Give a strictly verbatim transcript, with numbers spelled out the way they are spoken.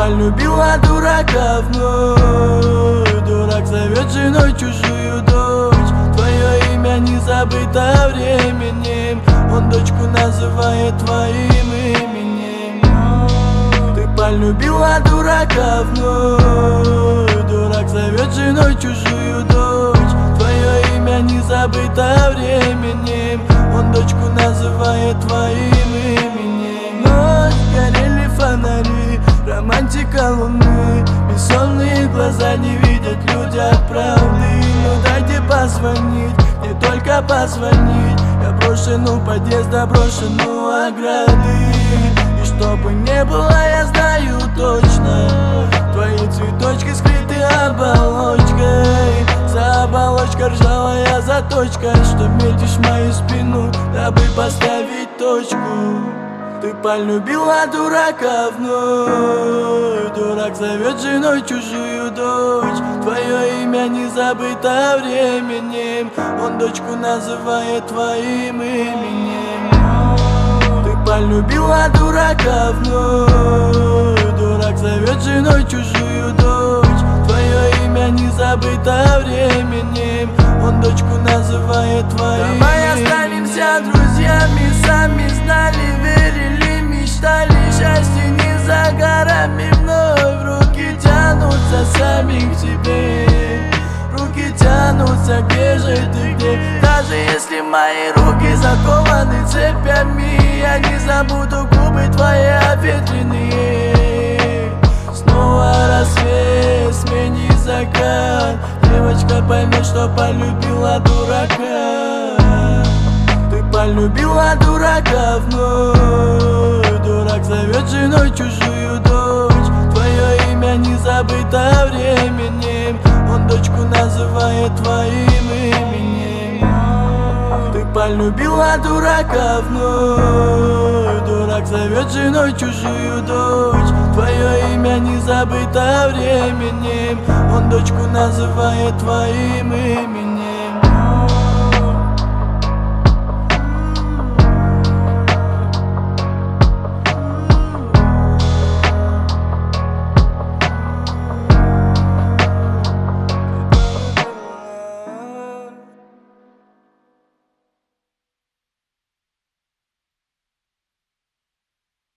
полюбила дурака вновь. Дурак зовет женой чужую дочь. Твое имя не забыто временем. Он дочку называет твоим именем. Ты полюбила дурака вновь. Дурак зовет женой чужую дочь. Твое имя не забыто временем. Он дочку называет твоим именем. Ночь, горели фонари, романтика луны. Бессонные глаза не видят люди от правды. Ну дайте позвонить, не только позвонить. Я брошен у подъезда, брошен у ограды. И чтобы не было, я знаю точно, твои цветочки скрыты оболочкой. За оболочкой ржавая заточка, что метишь мою спину, дабы поставить точку. Ты полюбила дурака вновь. Дурак зовет женой чужую дочь. Твое имя не забыто временем. Он дочку называет твоим именем. Ты полюбила дурака вновь. Дурак зовет женой чужую дочь. Твое имя не забыто временем. Он дочку называет твоим. Давай останемся друзьями, сами знали, верили, мечтали. Счастье не за горами, вновь руки тянутся сами к тебе. Руки тянутся, где же ты, где? Даже если мои руки закованы цепями, я не забуду губы твои обветренные. Снова рассвет, смени закат. Девочка поймет, что полюбила дурака. Ты полюбила дурака вновь. Дурак зовет женой чужую дочь. Твое имя не забыто временем. Он дочку называет твоим именем. Ты полюбила дурака вновь. Дурак зовет женой чужую дочь. Твое имя не забыто временем. Он дочку называет твоим именем.